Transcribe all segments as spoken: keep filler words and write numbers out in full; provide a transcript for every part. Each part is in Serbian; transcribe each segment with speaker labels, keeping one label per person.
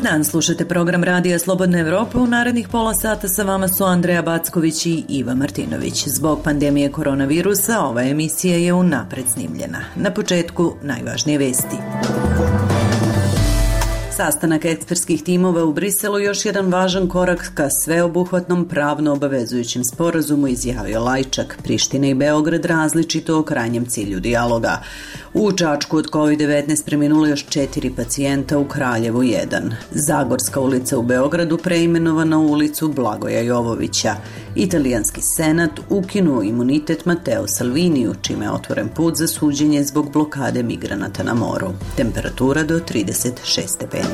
Speaker 1: dan, slušate program Radija Slobodna Evropa. U narednih pola sata sa vama su Andreja Backović i Iva Martinović. Zbog pandemije koronavirusa ova emisija je unapred snimljena. Na početku najvažnije vesti. Sastanak ekspertskih timova u Briselu još jedan važan korak ka sveobuhvatnom pravno obavezujućem sporazumu, izjavio Lajčak. Priština i Beograd različito o krajnjem cilju dijaloga. U Čačku od kovid devetnaest preminulo još četiri pacijenta, u Kraljevu jedan. Zagorska ulica u Beogradu preimenovana u ulicu Blagoja Jovovića. Italijanski senat ukinuo imunitet Matteo Salviniju, čime je otvoren put za suđenje zbog blokade migranata na moru. Temperatura do trideset šest stepeni.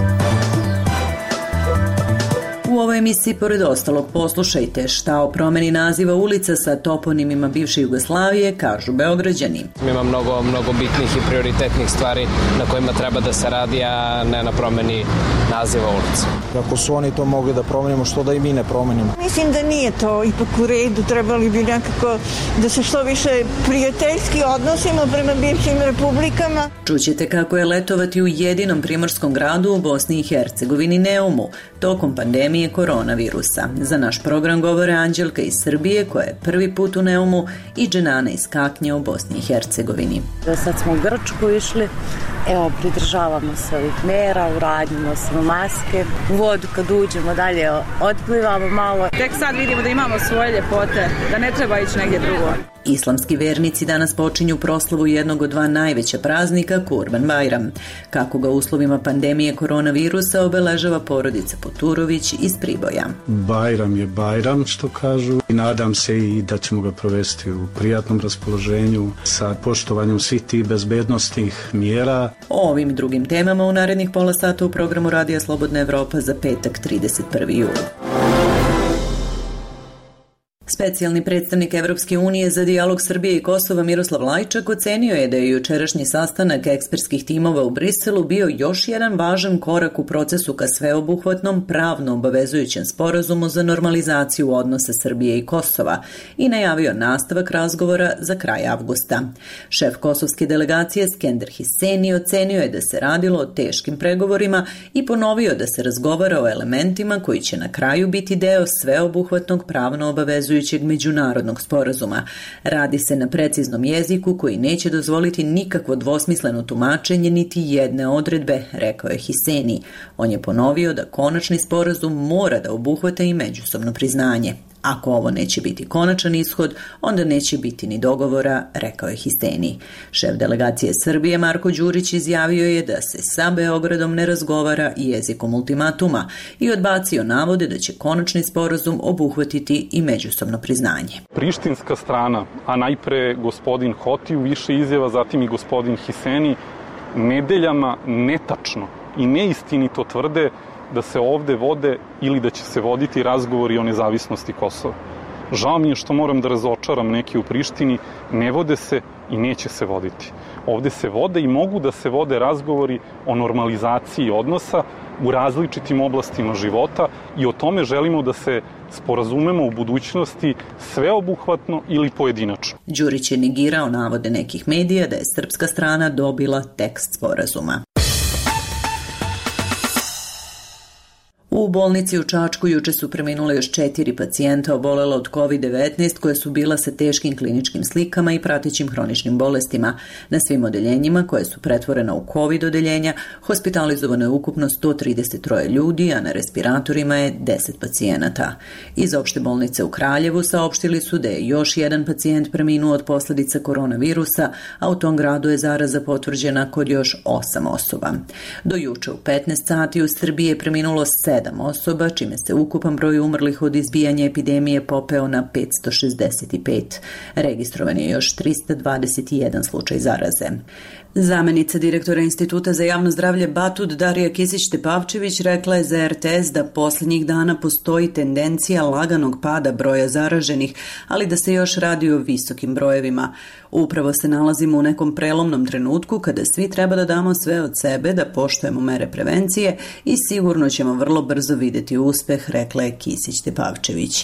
Speaker 1: U ovoj emisiji, pored ostalog, poslušajte šta o promeni naziva ulica sa toponimima bivše Jugoslavije kažu Beograđani.
Speaker 2: Ima mnogo, mnogo bitnih i prioritetnih stvari na kojima treba da se radi, a ne na promeni naziva ulica.
Speaker 3: Ako su oni to mogli da promenimo, što da i mi ne promenimo?
Speaker 4: Mislim da nije to ipak u redu, trebali bi nekako da se što više prijateljski odnosimo prema bivšim republikama.
Speaker 1: Čućete kako je letovati u jedinom primorskom gradu u Bosni i Hercegovini, Neumu, tokom pandemije koronavirusa. Za naš program govore Anđelka iz Srbije, koja je prvi put u Neumu, i Dženana iz Kaknje u Bosni i Hercegovini.
Speaker 5: Sad smo u Grčku išli, evo, pridržavamo se ovih mera, uradimo smo maske, u vodu kad uđemo dalje otplivamo malo.
Speaker 6: Tek sad vidimo da imamo svoje ljepote, da ne treba ići negdje drugo.
Speaker 1: Islamski vernici danas počinju proslavu jednog od dva najveća praznika, Kurban Bajram. Kako ga u uslovima pandemije koronavirusa obeležava porodica Poturović iz Priboja.
Speaker 7: Bajram je Bajram, što kažu, i nadam se i da ćemo ga provesti u prijatnom raspoloženju sa poštovanjem svih tih bezbednostnih mjera.
Speaker 1: O ovim i drugim temama u narednih pola sata u programu Radija Slobodna Evropa za petak trideset prvi jul. Specijalni predstavnik Evropske unije za dijalog Srbije i Kosova Miroslav Lajčak ocenio je da je jučerašnji sastanak ekspertskih timova u Briselu bio još jedan važan korak u procesu ka sveobuhvatnom pravno obavezujućem sporazumu za normalizaciju odnosa Srbije i Kosova i najavio nastavak razgovora za kraj avgusta. Šef kosovske delegacije Skender Hiseni ocenio je da se radilo o teškim pregovorima i ponovio da se razgovara o elementima koji će na kraju biti deo sveobuhvatnog pravno obavezujućeg međunarodnog sporazuma. Radi se na preciznom jeziku koji neće dozvoliti nikakvo dvosmisleno tumačenje niti jedne odredbe, rekao je Hiseni. On je ponovio da konačni sporazum mora da obuhvata i međusobno priznanje. Ako ovo neće biti konačan ishod, onda neće biti ni dogovora, rekao je Hiseni. Šef delegacije Srbije Marko Đurić izjavio je da se sa Beogradom ne razgovara jezikom ultimatuma i odbacio navode da će konačni sporazum obuhvatiti i međusobno priznanje.
Speaker 8: Prištinska strana, a najpre gospodin Hoti u više izjava, zatim i gospodin Hiseni, nedeljama netačno i neistinito tvrde da se ovde vode ili da će se voditi razgovori o nezavisnosti Kosova. Žao mi je što moram da razočaram neki u Prištini, ne vode se i neće se voditi. Ovde se vode i mogu da se vode razgovori o normalizaciji odnosa u različitim oblastima života i o tome želimo da se sporazumemo u budućnosti sveobuhvatno ili pojedinačno.
Speaker 1: Đurić je negirao navode nekih medija da je srpska strana dobila tekst sporazuma. U bolnici u Čačku juče su preminule još četiri pacijenta obolela od kovid devetnaest koje su bila sa teškim kliničkim slikama i pratećim hroničnim bolestima. Na svim odeljenjima koje su pretvorena u COVID odeljenja hospitalizovano je ukupno sto trideset troje ljudi, a na respiratorima je deset pacijenata. Iz opšte bolnice u Kraljevu saopštili su da je još jedan pacijent preminuo od posledica koronavirusa, a u tom gradu je zaraza potvrđena kod još osam osoba. Do juče u petnaest sati u Srbiji je preminulo sedam osoba, čime se ukupan broj umrlih od izbijanja epidemije popeo na petsto šezdeset pet. Registrovan je još trista dvadeset jedan slučaj zaraze. Zamenica direktora Instituta za javno zdravlje Batut Darija Kisić-Tepavčević rekla je za er te es da posljednjih dana postoji tendencija laganog pada broja zaraženih, ali da se još radi o visokim brojevima. Upravo se nalazimo u nekom prelomnom trenutku kada svi treba da damo sve od sebe, da poštujemo mere prevencije i sigurno ćemo vrlo brzo vidjeti uspeh, rekla je Kisić-Tepavčević.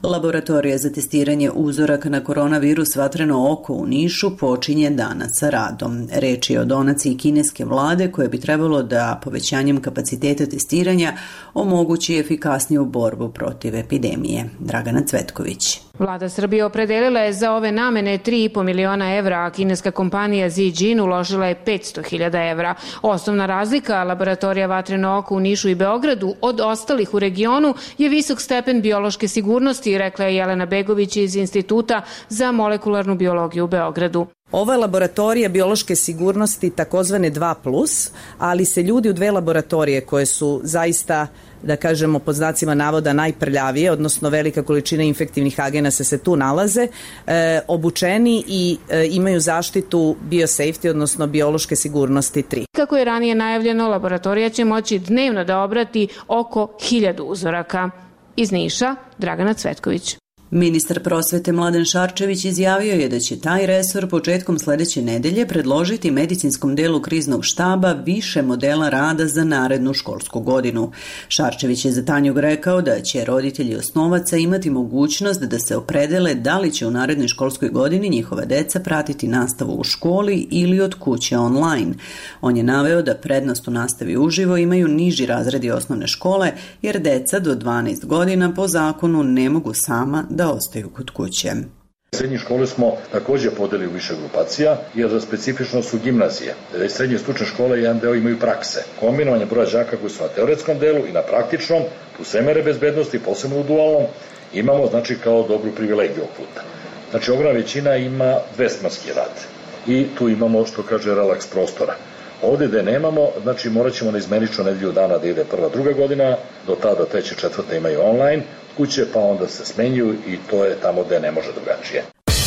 Speaker 1: Laboratorija za testiranje uzoraka na koronavirus Vatreno oko u Nišu počinje danas sa radom. Reč je o donaciji kineske vlade koje bi trebalo da povećanjem kapaciteta testiranja omogući efikasniju borbu protiv epidemije. Dragana Cvetković.
Speaker 9: Vlada Srbije opredelila je za ove namene tri i po miliona evra, a kineska kompanija Zijin uložila je petsto hiljada evra. Osnovna razlika laboratorija Vatreno oko u Nišu i Beogradu od ostalih u regionu je visok stepen biološke sigurnosti, rekla je Jelena Begović iz Instituta za molekularnu biologiju u Beogradu.
Speaker 10: Ova laboratorija biološke sigurnosti takozvane dva plus, ali se ljudi u dve laboratorije koje su zaista, da kažemo pod znacima navoda, najprljavije, odnosno velika količina infektivnih agenasa se tu nalaze, e, obučeni i e, imaju zaštitu biosafety, odnosno biološke sigurnosti tri.
Speaker 9: Kako je ranije najavljeno, laboratorija će moći dnevno da obrati oko hiljadu uzoraka. Iz Niša, Dragana Cvetković.
Speaker 1: Ministar prosvete Mladen Šarčević izjavio je da će taj resor početkom sledeće nedelje predložiti medicinskom delu kriznog štaba više modela rada za narednu školsku godinu. Šarčević je za Tanjug rekao da će roditelji osnovaca imati mogućnost da se opredele da li će u narednoj školskoj godini njihova deca pratiti nastavu u školi ili od kuće online. On je naveo da prednost u nastavi uživo imaju niži razredi osnovne škole, jer deca do dvanaest godina po zakonu ne mogu sama da da ostaju kod kuće.
Speaker 11: Srednje škole smo takođe podelili u više grupacija, jer za specifično su gimnazije. Srednje stručne škole jedan deo imaju prakse. Kombinovanje broja đaka koji su na teoretskom delu i na praktičnom, tu sve mere bezbednosti, posebno u dualnom, imamo znači kao dobru privilegiju puta. Znači ogromna većina ima dvesmerski rad i tu imamo, što kaže, relaks prostora. Ovde gde nemamo, znači morat ćemo na izmenično nedelju dana da ide prva, druga godina, do tada treća, četvrta imaju online kuće, pa onda se smenjuju i to je tamo gde ne može drugačije.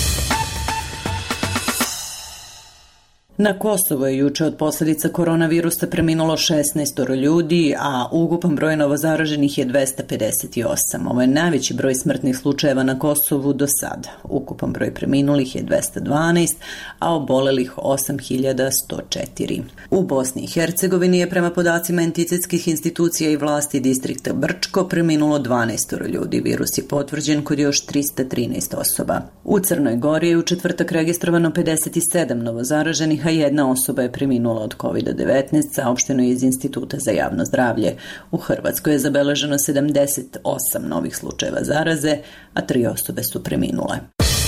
Speaker 1: Na Kosovo je juče od posledica koronavirusa preminulo šesnaest ljudi, a ukupan broj novozaraženih je dvesta pedeset osam. Ovo je najveći broj smrtnih slučajeva na Kosovu do sada. Ukupan broj preminulih je dvesta dvanaest, a obolelih osam hiljada sto četiri. U Bosni i Hercegovini je prema podacima entitetskih institucija i vlasti distrikta Brčko preminulo dvanaest ljudi. Virus je potvrđen kod još trista trinaest osoba. U Crnoj Gori je u četvrtak registrovano pedeset sedam novozaraženih, a jedna osoba je preminula od kovid devetnaest, saopšteno je iz Instituta za javno zdravlje. U Hrvatskoj je zabeleženo sedamdeset osam novih slučajeva zaraze, a tri osobe su preminule.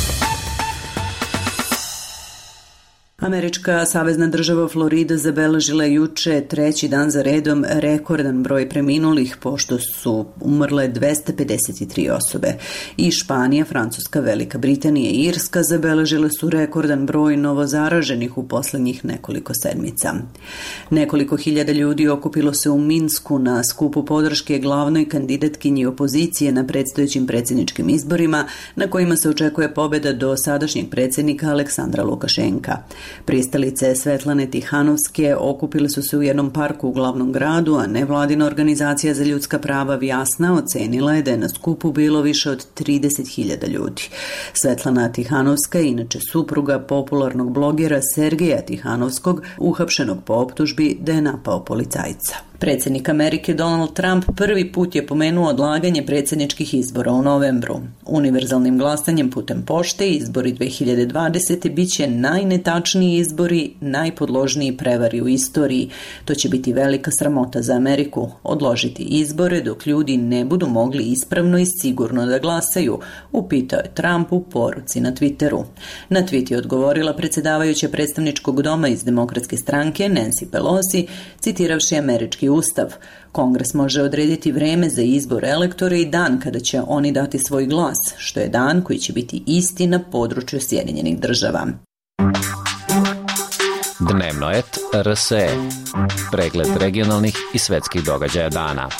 Speaker 1: Američka savezna država Florida zabeležila juče treći dan za redom rekordan broj preminulih, pošto su umrle dvesta pedeset tri osobe. I Španija, Francuska, Velika Britanija i Irska zabeležile su rekordan broj novozaraženih u poslednjih nekoliko sedmica. Nekoliko hiljada ljudi okupilo se u Minsku na skupu podrške glavnoj kandidatkinji opozicije na predstojećim predsjedničkim izborima, na kojima se očekuje pobeda do sadašnjeg predsjednika Aleksandra Lukašenka. Pristalice Svetlane Tihanovske okupile su se u jednom parku u glavnom gradu, a nevladina organizacija za ljudska prava Vjasna ocenila je da je na skupu bilo više od trideset hiljada ljudi. Svetlana Tihanovska je inače supruga popularnog blogera Sergeja Tihanovskog, uhapšenog po optužbi da je napao policajca. Predsjednik Amerike Donald Trump prvi put je pomenuo odlaganje predsjedničkih izbora u novembru. Univerzalnim glasanjem putem pošte izbori dve hiljade dvadesete biće najnetačniji izbori, najpodložniji prevari u istoriji. To će biti velika sramota za Ameriku, odložiti izbore dok ljudi ne budu mogli ispravno i sigurno da glasaju, upitao je Trump u poruci na Twitteru. Na tweet je odgovorila predsjedavajuća predstavničkog doma iz Demokratske stranke Nancy Pelosi, citiravši američki ustav. Kongres može odrediti vreme za izbor elektora i dan kada će oni dati svoj glas, što je dan koji će biti isti na području Sjedinjenih država.
Speaker 12: Dnevno et R S E. Pregled regionalnih i svetskih događaja dana.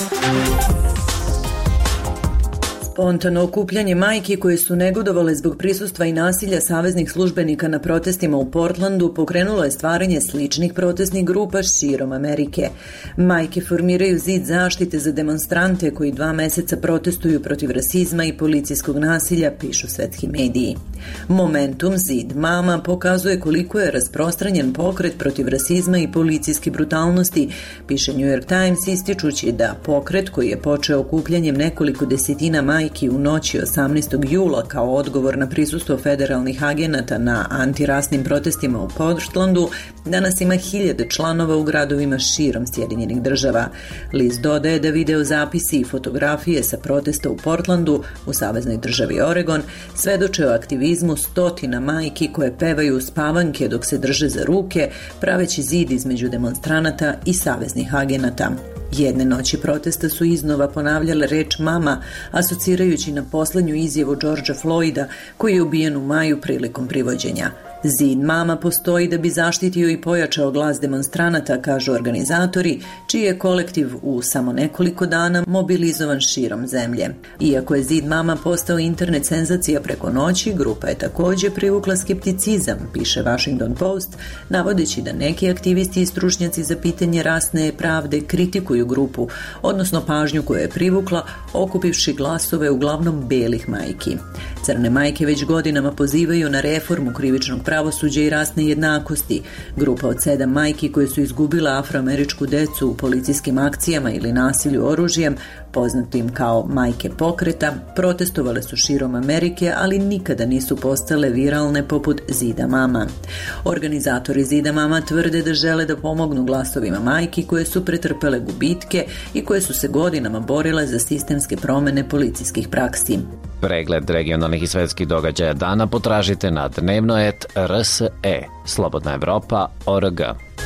Speaker 1: Spontano okupljanje majki koje su negodovale zbog prisustva i nasilja saveznih službenika na protestima u Portlandu pokrenulo je stvaranje sličnih protestnih grupa širom Amerike. Majke formiraju zid zaštite za demonstrante koji dva meseca protestuju protiv rasizma i policijskog nasilja, pišu svetski mediji. Momentum zid mama pokazuje koliko je rasprostranjen pokret protiv rasizma i policijske brutalnosti, piše New York Times, ističući da pokret koji je počeo okupljanjem nekoliko desetina majki majki u noći osamnaestog jula kao odgovor na prisustvo federalnih agenata na antirasnim protestima u Portlandu danas ima hiljade članova u gradovima širom Sjedinjenih država. List dodaje da video zapisi i fotografije sa protesta u Portlandu u saveznoj državi Oregon svedoče o aktivizmu stotina majki koje pevaju uspavanke dok se drže za ruke, praveći zid između demonstranata i saveznih agenata. Jedne noći protesta su iznova ponavljale reč mama, asocirajući na poslednju izjavu Georgea Floyda, koji je ubijen u maju prilikom privođenja. Zid mama postoji da bi zaštitio i pojačao glas demonstranata, kažu organizatori, čiji je kolektiv u samo nekoliko dana mobilizovan širom zemlje. Iako je Zid mama postao internet senzacija preko noći, grupa je takođe privukla skepticizam, piše Washington Post, navodeći da neki aktivisti i stručnjaci za pitanje rasne pravde kritikuju grupu, odnosno pažnju koju je privukla, okupivši glasove uglavnom belih majki. Crne majke već godinama pozivaju na reformu krivičnog pravosuđa i rasne jednakosti. Grupa od sedam majki koje su izgubile afroameričku decu u policijskim akcijama ili nasilju oružjem, poznatim kao majke pokreta, protestovale su širom Amerike, ali nikada nisu postale viralne poput Zida mama. Organizatori Zida mama tvrde da žele da pomognu glasovima majki koje su pretrpele gubitke i koje su se godinama borile za sistemske promene policijskih praksi.
Speaker 12: Pregled regionalnih i svetskih događaja dana potražite na dnevnoet R S E, Slobodna Evropa, O R G.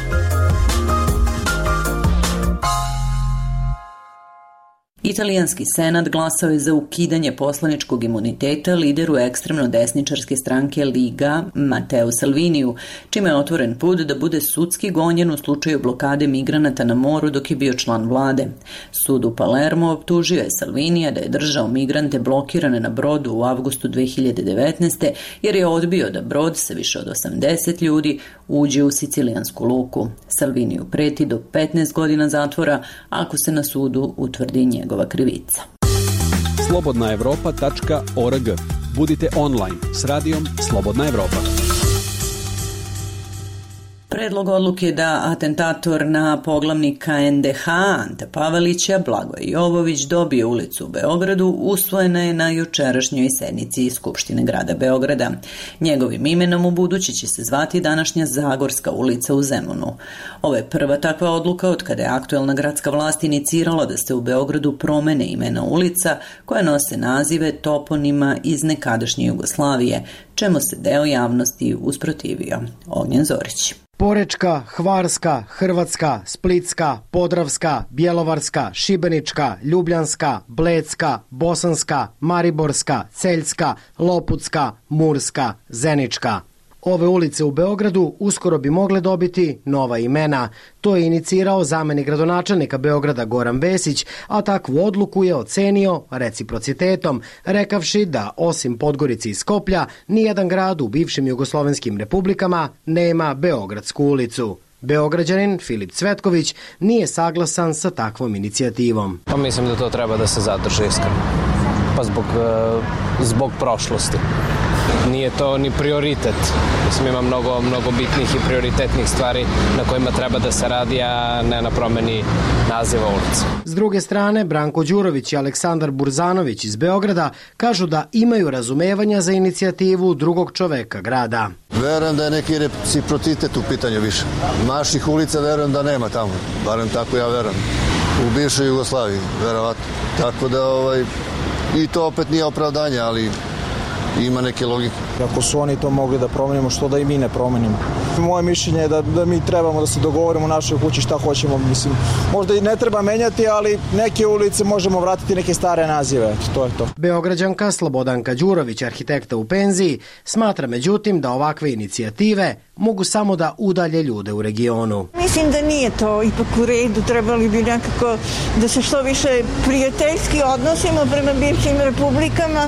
Speaker 1: Italijanski senat glasao je za ukidanje poslaničkog imuniteta lideru ekstremno desničarske stranke Liga Matteo Salviniju, čime je otvoren put da bude sudski gonjen u slučaju blokade migranata na moru dok je bio član vlade. Sud u Palermo optužio je Salvinija da je držao migrante blokirane na brodu u avgustu dve hiljade devetnaeste. jer je odbio da brod sa više od osamdeset ljudi uđe u sicilijansku luku. Salviniju preti do petnaest godina zatvora ako se na sudu utvrdi njegova krivica.
Speaker 13: slobodna evropa tačka org. Budite online s radijom Slobodna Evropa.
Speaker 1: Predlog odluke da atentator na poglavnika N D H Ante Pavelića, Blagoje Jovović, dobije ulicu u Beogradu usvojena je na jučerašnjoj sednici Skupštine grada Beograda. Njegovim imenom u budući će se zvati današnja Zagorska ulica u Zemunu. Ovo je prva takva odluka od kada je aktuelna gradska vlast inicirala da se u Beogradu promene imena ulica koje nose nazive toponima iz nekadašnje Jugoslavije, čemu se deo javnosti usprotivio. Ognjen Zorić.
Speaker 14: Porečka, Hvarska, Hrvatska, Splitska, Podravska, Bjelovarska, Šibenička, Ljubljanska, Blecka, Bosanska, Mariborska, Celjska, Loputska, Murska, Zenička. Ove ulice u Beogradu uskoro bi mogle dobiti nova imena. To je inicirao zamenik gradonačelnika Beograda Goran Vesić, a takvu odluku je ocenio reciprocitetom, rekavši da osim Podgorice i Skoplja, nijedan grad u bivšim jugoslovenskim republikama nema Beogradsku ulicu. Beograđanin Filip Cvetković nije saglasan sa takvom inicijativom.
Speaker 2: Pa mislim da to treba da se zadrži iskreno. Pa zbog, zbog prošlosti. Nije to ni prioritet. Mislim, ima mnogo, mnogo bitnih i prioritetnih stvari na kojima treba da se radi, a ne na promeni naziva ulice.
Speaker 14: S druge strane, Branko Đurović i Aleksandar Burzanović iz Beograda kažu da imaju razumevanja za inicijativu drugog čoveka grada.
Speaker 15: Verujem da je neki reciprocitet u pitanju više. Naših ulica verujem da nema tamo, barem tako ja verujem. U bivšoj Jugoslaviji, verovatno. Tako da ovaj, i to opet nije opravdanje, ali ima neke logike.
Speaker 3: Ako su oni to mogli da promenimo, što da i mi ne promenimo? Moje mišljenje je da, da mi trebamo da se dogovorimo u našoj kući šta hoćemo. Mislim, možda i ne treba menjati, ali neke ulice možemo vratiti neke stare nazive. To je to.
Speaker 14: Beograđanka Slobodanka Đurović, arhitekta u penziji, smatra međutim da ovakve inicijative mogu samo da udalje ljude u regionu.
Speaker 4: Mislim da nije to ipak u redu, trebali bi nekako da se što više prijateljski odnosimo prema bivšim republikama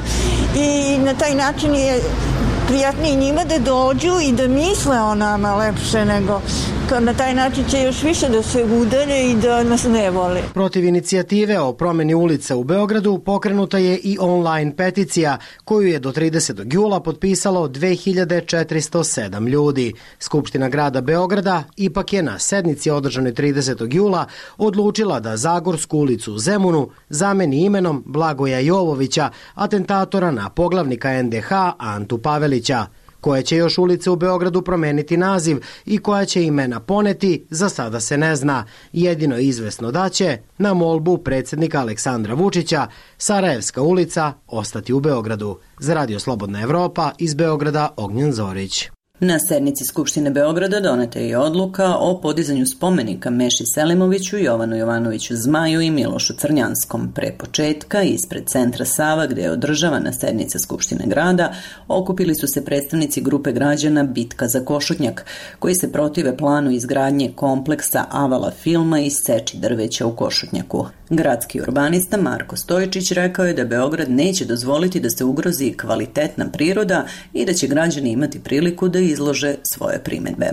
Speaker 4: i na taj način je prijatnije njima da dođu i da misle o nama lepše nego To na taj način će još više da se udalje i da nas ne vole.
Speaker 14: Protiv inicijative o promeni ulica u Beogradu pokrenuta je i online peticija koju je do tridesetog jula potpisalo dve hiljade četiristo sedam ljudi. Skupština grada Beograda ipak je na sednici održanoj tridesetog jula odlučila da Zagorsku ulicu u Zemunu zameni imenom Blagoja Jovovića, atentatora na poglavnika en de ha Antu Pavelića. Koje će još ulice u Beogradu promeniti naziv i koja će imena poneti, za sada se ne zna. Jedino je izvesno da će, na molbu predsjednika Aleksandra Vučića, Sarajevska ulica ostati u Beogradu. Za Radio Slobodna Evropa, iz Beograda Ognjen Zorić.
Speaker 1: Na sednici Skupštine Beograda doneta je odluka o podizanju spomenika Meši Selimoviću, Jovanu Jovanoviću Zmaju i Milošu Crnjanskom. Pre početka, ispred centra Sava, gde je održavana sednica Skupštine grada, okupili su se predstavnici grupe građana Bitka za Košutnjak, koji se protive planu izgradnje kompleksa Avala filma i seči drveća u Košutnjaku. Gradski urbanista Marko Stojičić rekao je da Beograd neće dozvoliti da se ugrozi kvalitetna priroda i da će građani imati priliku da izlože svoje primedbe.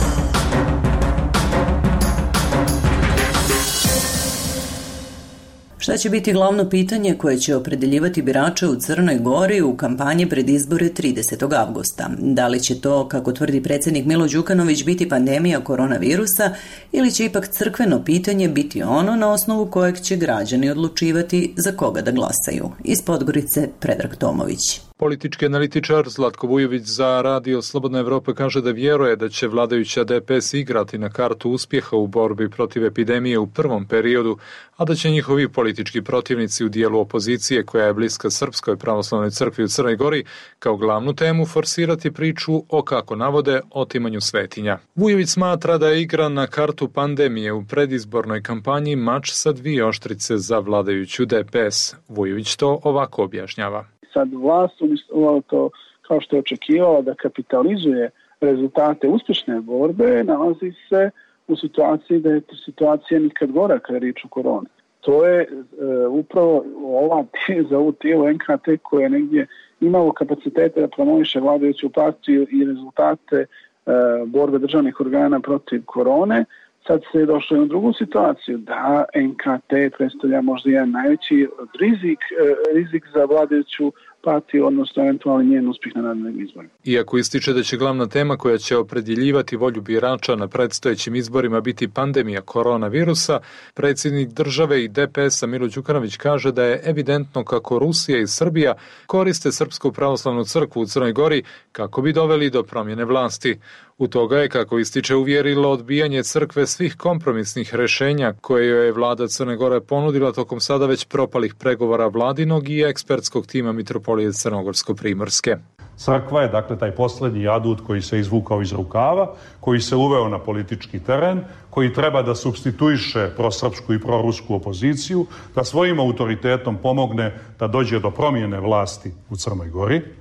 Speaker 1: Šta će biti glavno pitanje koje će opredeljivati birače u Crnoj Gori u kampanji pred izbore tridesetog avgusta? Da li će to, kako tvrdi predsjednik Milo Đukanović, biti pandemija koronavirusa ili će ipak crkveno pitanje biti ono na osnovu kojeg će građani odlučivati za koga da glasaju? Iz Podgorice Predrag Tomović.
Speaker 8: Politički analitičar Zlatko Vujović za Radio Slobodna Evropa kaže da vjeruje da će vladajuća de pe es igrati na kartu uspjeha u borbi protiv epidemije u prvom periodu, a da će njihovi politički protivnici u dijelu opozicije koja je bliska Srpskoj pravoslavnoj crkvi u Crnoj Gori kao glavnu temu forsirati priču o, kako navode, otimanju svetinja. Vujović smatra da je igra na kartu pandemije u predizbornoj kampanji mač sa dvije oštrice za vladajuću de pe es. Vujović to ovako objašnjava.
Speaker 16: Sad vlast umjesto to, kao što je očekivala da kapitalizuje rezultate uspješne borbe, nalazi se u situaciji da je situacija nikad gora kada je riječ o koroni. To je e, upravo ova za ovu tijelo en ka te koje je negdje imalo kapacitete da promoviše vladajuću partiju i rezultate e, borbe državnih organa protiv korone. Sad se je došlo na drugu situaciju da en ka te predstavlja možda jedan najveći rizik, rizik za vladajuću partiju, odnosno eventualni njen uspjeh na narednim izborima.
Speaker 8: Iako ističe da će glavna tema koja će opredjeljivati volju birača na predstojećim izborima biti pandemija koronavirusa, predsjednik države i de pe es-a Milo Đukanović kaže da je evidentno kako Rusija i Srbija koriste Srpsku pravoslavnu crkvu u Crnoj Gori kako bi doveli do promjene vlasti. U toga je, kako ističe, uvjerilo odbijanje crkve svih kompromisnih rešenja koje joj je vlada Crne Gore ponudila tokom sada već propalih pregovora vladinog i ekspertskog tima Mitropolije Crnogorsko-Primorske.
Speaker 17: Crkva je, dakle, taj posljednji adut koji se izvukao iz rukava, koji se uveo na politički teren, koji treba da supstituiše prosrpsku i prorusku opoziciju, da svojim autoritetom pomogne da dođe do promjene vlasti u Crnoj Gori e,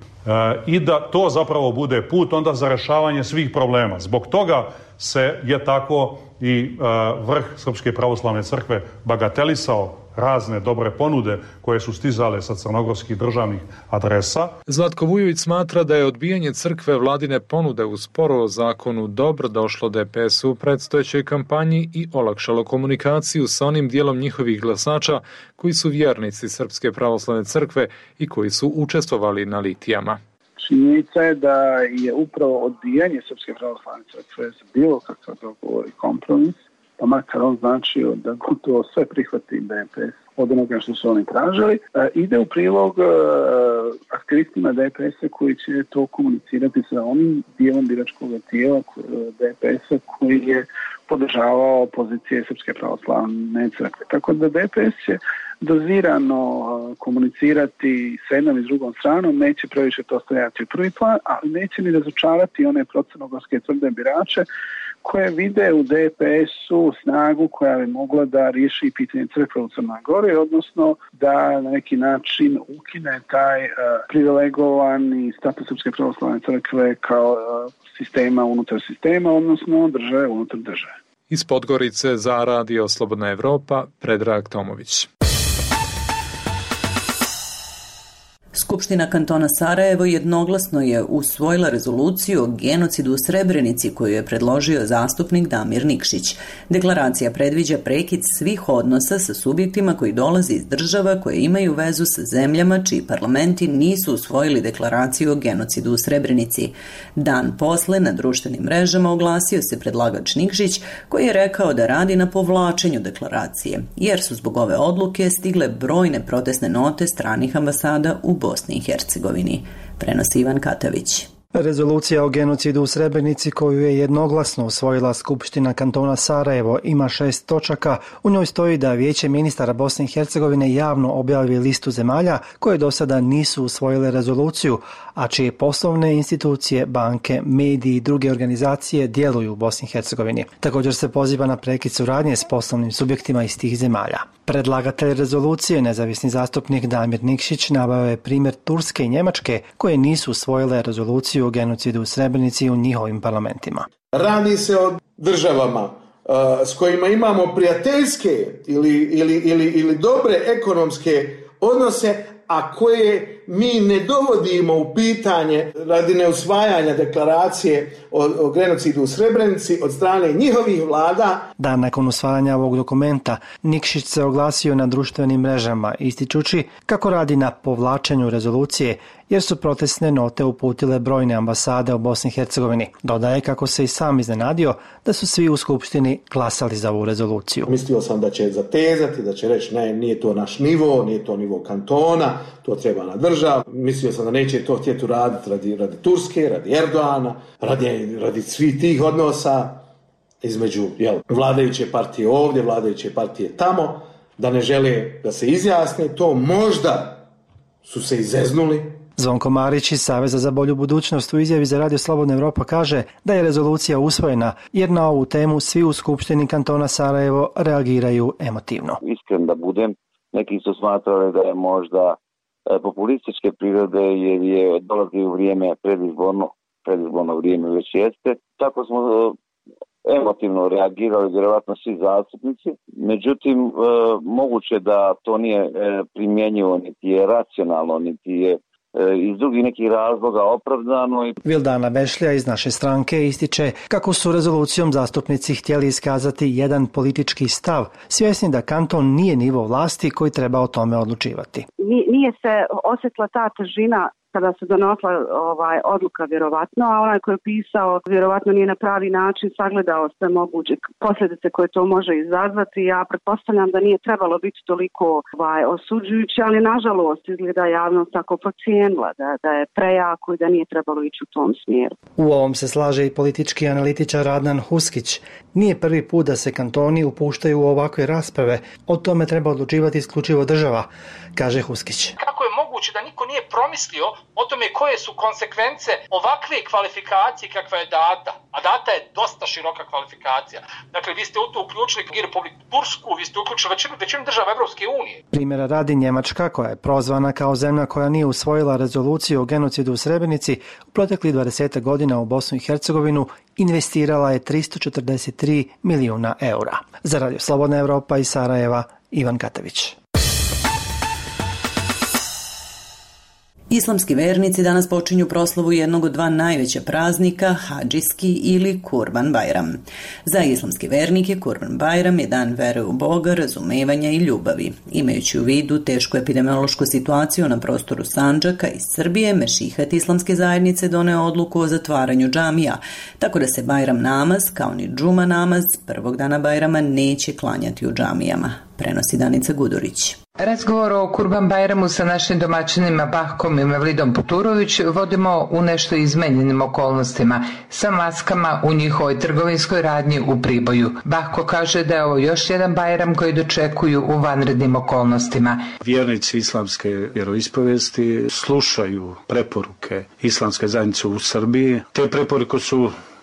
Speaker 17: i da to zapravo bude put onda za rešavanje svih problema. Zbog toga se je tako i e, vrh Srpske pravoslavne crkve bagatelisao razne dobre ponude koje su stizale sa crnogorskih državnih adresa.
Speaker 8: Zlatko Vujović smatra da je odbijanje crkve vladine ponude u sporu o zakonu dobro došlo de pe es-u u predstojećoj kampanji i olakšalo komunikaciju sa onim dijelom njihovih glasača koji su vjernici Srpske pravoslavne crkve i koji su učestvovali na litijama.
Speaker 16: Činjenica je da je upravo odbijanje Srpske pravoslavne crkve za bilo kakav dogovor i kompromis, pa makar on značio da gotovo sve prihvati de pe es od onoga što su oni tražili, e, ide u prilog e, aktivistima de pe es-a koji će to komunicirati sa onim dijelom biračkog tijela de pe es-a koji je podržavao pozicije Srpske pravoslavne crkve. Tako da de pe es će dozirano komunicirati s jednom i s drugom stranom, neće previše to stavljati u prvi plan, ali neće ni razočarati one crnogorske tvrde birače koje vide u de pe es-u snagu koja bi mogla da riješi pitanje crkve u Crnoj Gori, odnosno da na neki način ukine taj uh, privilegovani status Srpske pravoslavne crkve kao uh, sistema unutar sistema, odnosno države unutar države.
Speaker 8: Iz Podgorice za Radio Slobodna Evropa, Predrag Tomović.
Speaker 1: Skupština kantona Sarajevo jednoglasno je usvojila rezoluciju o genocidu u Srebrenici koju je predložio zastupnik Damir Nikšić. Deklaracija predviđa prekid svih odnosa sa subjektima koji dolaze iz država koje imaju vezu sa zemljama čiji parlamenti nisu usvojili deklaraciju o genocidu u Srebrenici. Dan posle na društvenim mrežama oglasio se predlagač Nikšić koji je rekao da radi na povlačenju deklaracije, jer su zbog ove odluke stigle brojne protestne note stranih ambasada u Bosni i Hercegovini, prenosi Ivan Katavić.
Speaker 14: Rezolucija o genocidu u Srebrenici koju je jednoglasno usvojila Skupština kantona Sarajevo ima šest točaka. U njoj stoji da Vijeće ministara Bosne i Hercegovine javno objavi listu zemalja koje do sada nisu usvojile rezoluciju, a čije poslovne institucije, banke, mediji i druge organizacije djeluju u Bosni i Hercegovini. Također se poziva na prekid suradnje s poslovnim subjektima iz tih zemalja. Predlagatelj rezolucije, nezavisni zastupnik Damir Nikšić, naveo je primjer Turske i Njemačke koje nisu usvojile rezoluciju o genocidu u Srebrenici u njihovim parlamentima.
Speaker 18: Radi se o državama uh, s kojima imamo prijateljske ili, ili, ili, ili dobre ekonomske odnose, a koje mi ne dovodimo u pitanje radi neusvajanja deklaracije o, o genocidu u Srebrenici od strane njihovih vlada.
Speaker 14: Dan nakon usvajanja ovog dokumenta, Nikšić se oglasio na društvenim mrežama, ističući kako radi na povlačenju rezolucije, jer su protestne note uputile brojne ambasade u Bosni i Hercegovini. Dodaje kako se i sam iznenadio da su svi u Skupštini glasali za ovu rezoluciju.
Speaker 18: Mislio sam da će zatezati, da će reći ne, nije to naš nivo, nije to nivo kantona, to treba na državu. Mislio sam da neće to htjeti uraditi radi, radi Turske, radi Erdoana, radi, radi svih tih odnosa između jel, vladajuće partije ovdje, vladajuće partije tamo, da ne žele da se izjasne. To možda su se izeznuli.
Speaker 14: Zvonko Marić iz Saveza za bolju budućnost u izjavi za Radio Slobodna Evropa kaže da je rezolucija usvojena jer na ovu temu svi u Skupštini kantona Sarajevo reagiraju emotivno.
Speaker 19: Iskren da budem, neki su smatrali da je možda populističke prirode jer je dolazi u vrijeme predizborno, predizborno vrijeme već jeste. Tako smo emotivno reagirali vjerovatno svi zastupnici. Međutim, moguće da to nije primjenjivo, niti je racionalno, niti je iz drugih nekih razloga opravdano.
Speaker 14: Vildana Bešlja iz naše stranke ističe kako su rezolucijom zastupnici htjeli iskazati jedan politički stav, svjesni da kanton nije nivo vlasti koji treba o tome odlučivati.
Speaker 20: Nije se osjetila ta težina kada se donosila ovaj, odluka vjerovatno, a onaj koji je pisao vjerovatno nije na pravi način sagledao sve moguće posljedice koje to može izazvati. Ja pretpostavljam da nije trebalo biti toliko ovaj, osuđujuće, ali nažalost izgleda javnost tako procijenila da, da je prejako i da nije trebalo ići u tom smjeru.
Speaker 14: U ovom se slaže i politički analitičar Adnan Huskić. Nije prvi put da se kantoni upuštaju u ovakve rasprave, o tome treba odlučivati isključivo država, kaže Huskić.
Speaker 21: Kako je moguće da niko nije promislio o tome koje su konsekvence ovakve kvalifikacije kakva je data, a data je dosta široka kvalifikacija. Dakle, vi ste u to uključili i Republiku Tursku, vi ste uključili većinu, većinu država Evropske unije.
Speaker 14: Primjera radi Njemačka, koja je prozvana kao zemlja koja nije usvojila rezoluciju o genocidu u Srebrenici, u proteklih dvadeset godina u Bosnu i Hercegovinu investirala je tristo četrdeset tri milijuna eura. Za Radio Slobodna Evropa iz Sarajeva, Ivan Katavić.
Speaker 1: Islamski vernici danas počinju proslavu jednog od dva najveća praznika, hadžijski ili Kurban Bajram. Za islamske vernike Kurban Bajram je dan vere u Boga, razumevanja i ljubavi. Imajući u vidu tešku epidemiološku situaciju na prostoru Sandžaka iz Srbije, Mešihat islamske zajednice doneo odluku o zatvaranju džamija, tako da se Bajram namaz, kao ni džuma namaz, prvog dana Bajrama neće klanjati u džamijama, prenosi Danica Gudurić.
Speaker 22: Razgovor o Kurban Bajramu sa našim domaćinima Bahkom i Mevlidom Puturović vodimo u nešto izmenjenim okolnostima, sa maskama u njihovoj trgovinskoj radnji u Priboju. Bahko kaže da je ovo još jedan Bajram koji dočekuju u vanrednim okolnostima.
Speaker 7: Vjernici islamske vjeroispovijesti slušaju preporuke islamske zajednice u Srbiji. Te preporuke su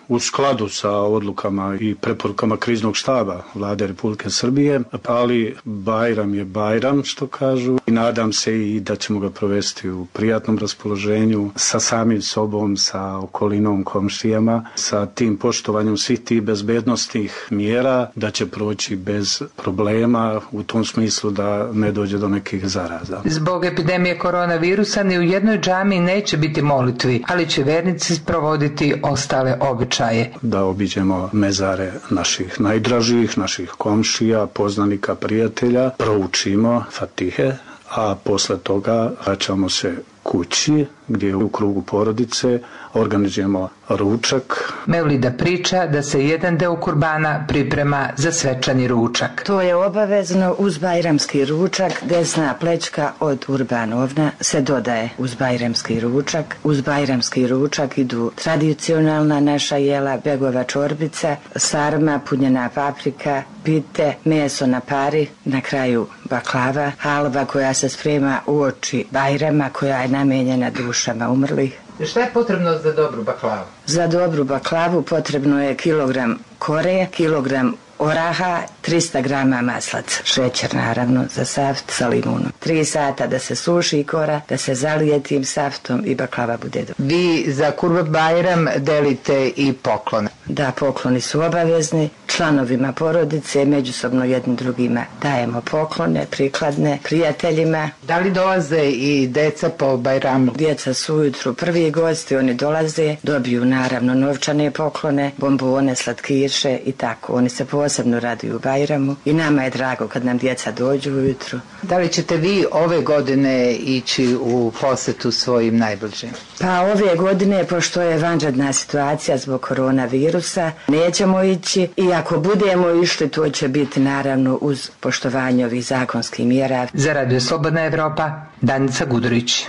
Speaker 7: u skladu sa odlukama i preporukama kriznog štaba Vlade Republike Srbije, ali Bajram je Bajram, što kažu, i nadam se i da ćemo ga provesti u prijatnom raspoloženju sa samim sobom, sa okolinom, komšijama, sa tim poštovanjem svih tih bezbednostnih mjera, da će proći bez problema u tom smislu da ne dođe do nekih zaraza.
Speaker 22: Zbog epidemije koronavirusa ni u jednoj džami neće biti molitvi, ali će vernici sprovoditi ostale običaje.
Speaker 7: Da obiđemo mezare naših najdražih, naših komšija, poznanika, prijatelja, proučimo Fatihe, a posle toga vraćamo se kući gdje u krugu porodice organizujemo ručak.
Speaker 22: Mevlida priča da se jedan deo kurbana priprema za svečani ručak.
Speaker 5: To je obavezno uz bajramski ručak. Desna plećka od urbanovna se dodaje uz bajramski ručak. Uz bajramski ručak idu tradicionalna naša jela, begova čorbica, sarma, punjena paprika, pite, meso na pari, na kraju baklava, halva koja se sprema uoči Bajrama, koja je namijenjena dušama umrlih.
Speaker 22: Šta je potrebno za dobru baklavu?
Speaker 5: Za dobru baklavu potrebno je kilogram kore, kilogram oraha, trista grama maslaca, šećer naravno za saft sa limunom. Tri sata da se suši kora, da se zalije tim saftom i baklava bude dobra.
Speaker 22: Vi za Kurban Bajram delite i poklone.
Speaker 5: Da, pokloni su obavezni. Članovima porodice međusobno jednim drugima dajemo poklone, prikladne, prijateljima.
Speaker 22: Da li dolaze i deca po Bajramu?
Speaker 5: Djeca su ujutru prvi gosti, oni dolaze, dobiju naravno novčane poklone, bombone, slatkiše i tako. Oni se posebno raduju u Bajramu i nama je drago kad nam djeca dođu ujutru.
Speaker 22: Da li ćete vi ove godine ići u posetu svojim najbližim?
Speaker 5: Pa ove godine, pošto je vanredna situacija zbog koronavirusa, nećemo ići i ako budemo išli, to će biti naravno uz poštovanje ovih zakonskih mjera.
Speaker 22: Za Radio Slobodna Evropa, Danica Gudurić.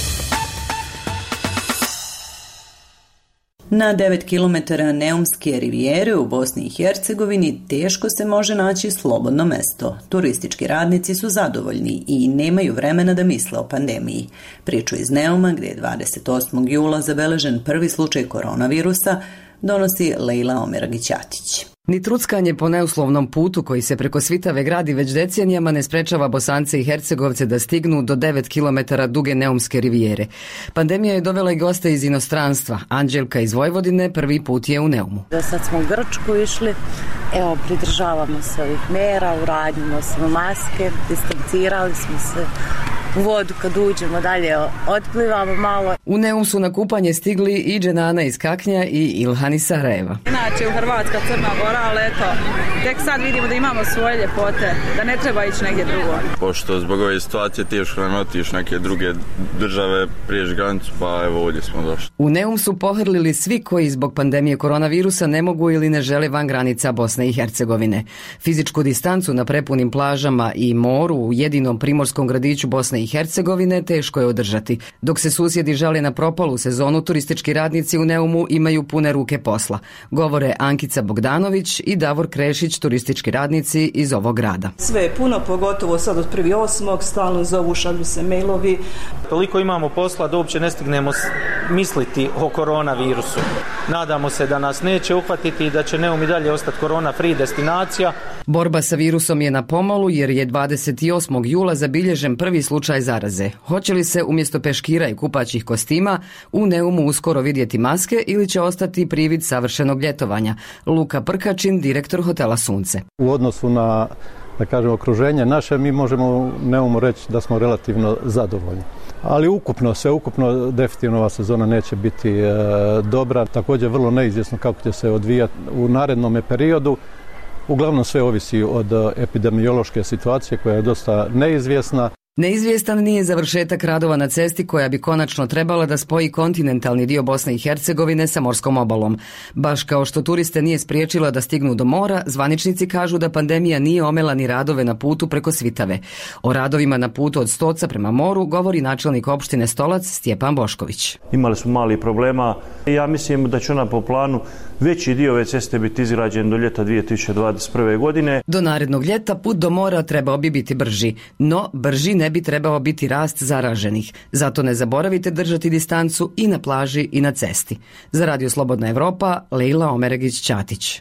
Speaker 1: Na devet kilometara Neumske rivijere u Bosni i Hercegovini teško se može naći slobodno mesto. Turistički radnici su zadovoljni i nemaju vremena da misle o pandemiji. Priču iz Neuma, gdje je dvadeset osmog jula zabeležen prvi slučaj koronavirusa, donosi Lejla Omeragićatić.
Speaker 6: Ni truckanje po neuslovnom putu koji se preko Svitave gradi već decenijama ne sprečava Bosance i Hercegovce da stignu do devet kilometara duge Neumske rivijere. Pandemija je dovela i goste iz inostranstva. Anđelka iz Vojvodine prvi put je u Neumu.
Speaker 23: Da sad smo u Grčku išli, evo pridržavamo se ovih mjera, uradimo smo maske, distancirali smo se. U vodu kad uđemo dalje otplivamo malo.
Speaker 6: U Neum su na kupanje stigli i Dženana iz Kaknja i Ilhan iz Sarajeva.
Speaker 24: Inače u Hrvatska, Crna Gora, ali eto, tek sad vidimo da imamo svoje ljepote, da ne treba ići negdje drugo.
Speaker 25: Pošto zbog ove situacije teško nam otići neke druge države, prijeći granicu, pa evo ovdje smo došli.
Speaker 6: U Neum su pohrlili svi koji zbog pandemije koronavirusa ne mogu ili ne žele van granica Bosne i Hercegovine. Fizičku distancu na prepunim plažama i moru u jedinom primorskom gradiću Bosne i Hercegovine teško je održati. Dok se susjedi žale na propalu sezonu, turistički radnici u Neumu imaju pune ruke posla. Govore Ankica Bogdanović i Davor Krešić, turistički radnici iz ovog grada.
Speaker 26: Sve je puno, pogotovo sad od prvi osmog, stalno zovu, šalju se mailovi.
Speaker 27: Toliko imamo posla da uopće ne stignemo misliti o koronavirusu. Nadamo se da nas neće uhvatiti i da će Neum i dalje ostati korona free destinacija.
Speaker 6: Borba sa virusom je na pomolu jer je dvadeset osmog jula zabilježen prvi slučaj zaraze. Hoće li se umjesto peškira i kupaćih kostima u Neumu uskoro vidjeti maske ili će ostati privid savršenog ljetovanja? Luka Prkačin, direktor hotela Sunce.
Speaker 28: U odnosu na, da kažem, okruženje naše, mi možemo u Neumu reći da smo relativno zadovoljni. Ali ukupno, sve ukupno, definitivno ova sezona neće biti e, dobra. Također vrlo neizvjesno kako će se odvijati u narednom periodu. Uglavnom sve ovisi od epidemiološke situacije koja je dosta neizvjesna.
Speaker 6: Neizvjestan nije završetak radova na cesti koja bi konačno trebala da spoji kontinentalni dio Bosne i Hercegovine sa morskom obalom. Baš kao što turiste nije spriječila da stignu do mora, zvaničnici kažu da pandemija nije omela ni radove na putu preko Svitave. O radovima na putu od Stoca prema moru govori načelnik opštine Stolac Stjepan Bošković.
Speaker 29: Imali smo mali problema i ja mislim da će ona po planu veći dio ove ceste biti izgrađen do ljeta dvije tisuće dvadeset prve. godine.
Speaker 6: Do narednog ljeta put do mora trebao bi biti brži, no brži ne ne bi trebao biti rast zaraženih. Zato ne zaboravite držati distancu i na plaži i na cesti. Za Radio Slobodna Evropa, Leila Omeregić-Ćatić.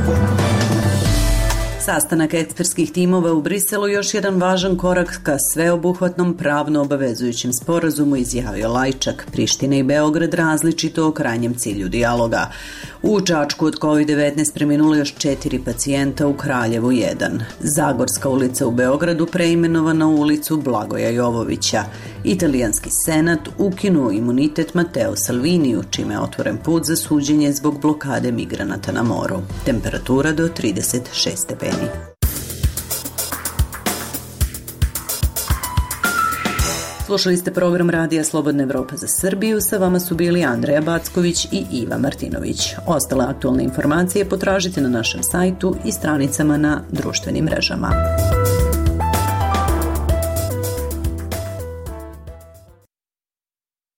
Speaker 1: Sastanak ekspertskih timova u Briselu još jedan važan korak ka sveobuhvatnom pravno obavezujućem sporazumu, izjavio Lajčak. Priština i Beograd različito o krajnjem cilju dijaloga. U Čačku od kovid devetnaest preminulo još četiri pacijenta, u Kraljevu jedan. Zagorska ulica u Beogradu preimenovana u ulicu Blagoja Jovovića. Italijanski senat ukinuo imunitet Mateo Salviniju, čime je otvoren put za suđenje zbog blokade migranata na moru. Temperatura do trideset šest stepeni. Slušali ste program Radija Slobodna Evropa za Srbiju. Sa vama su bili Andreja Backović i Iva Martinović. Ostale aktualne informacije potražite na našem sajtu i stranicama na društvenim mrežama.